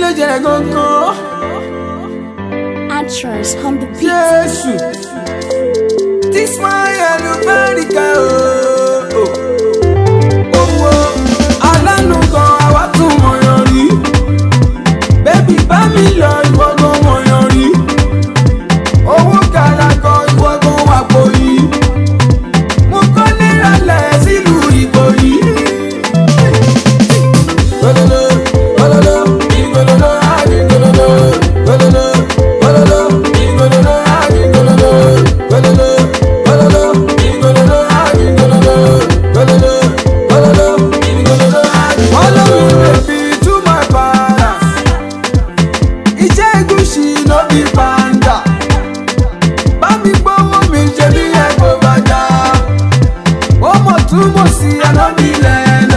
ló jẹ gangan. Actress on the beat. Jésù tí smile America o. Owó alánú kan àwa tún mọ̀yàn rí. Bébí bá mi lọ ìwọ gan mọ̀yàn rí. Owó kàrà kan ìwọ gan wà pòyì. Mo kọ́ nírọ̀lẹ́ sílùú Ìkòyí. Gololo, gololo, igololo, adigololo. Gololo, gololo, igololo, adigololo. Gololo, gololo, igololo, adigololo. Gololo, gololo, igololo, adigololo. Follow me baby to my palace. Ìjẹ́gùsì no be panda. Bá mi gbówó mi ṣe bí ẹ̀kọ́ bàjá. Ó mọ̀ túmọ̀ sí ànábì lẹ́nà.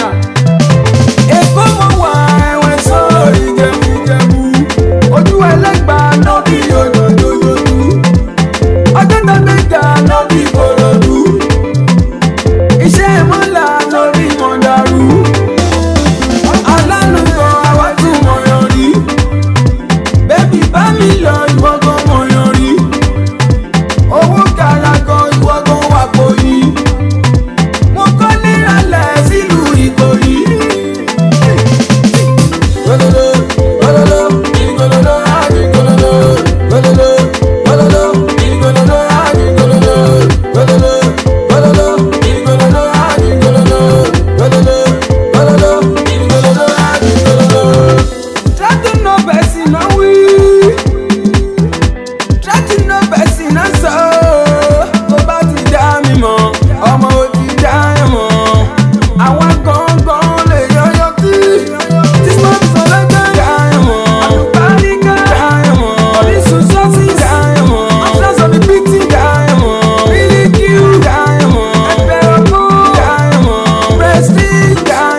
Èkó mo wà ẹ̀wẹ̀ sórí jẹ̀mujẹ̀mu. Ojú ẹlẹ́gbà no be yòyòyòyòdú. Ọjọ́ tó gbé ga no be kòròdú. Iṣẹ́ ìmọ̀lá no be mọ̀dàrú. Alánú kan àwa tún mọ̀yàn rí. Bébí bá mi lọ ìwọ gan mọ̀yàn rí. Owó kàrà kan ìwọ gan wà pòyì. Mo kọ́ nírọ̀lẹ́ sílùú Ìkòyí. Gololo, gololo, igololo, adigololo. Gololo, gololo, igololo, adigololo. Gololo, gololo, igololo, adigololo. Gololo, gololo, igololo, adigololo. Try to know person na we. Try to know person na so. Tó bá ti dá mi mọ̀, ọmọ ò ti dá ẹ mọ̀. Àwọn gangan lè yọyọ tí. This man is all I got. Dá ẹ mọ̀. Àlùbáríkà. Dá ẹ mọ̀. Orísun sọ́ọ̀sì. Dá ẹ mọ̀. Atlas of the beauty. Dá ẹ mọ̀. Really cute. Dá ẹ mọ̀. Ẹgbẹ́ ọgbọ́n. Dá ẹ mọ̀. Prestige. Dá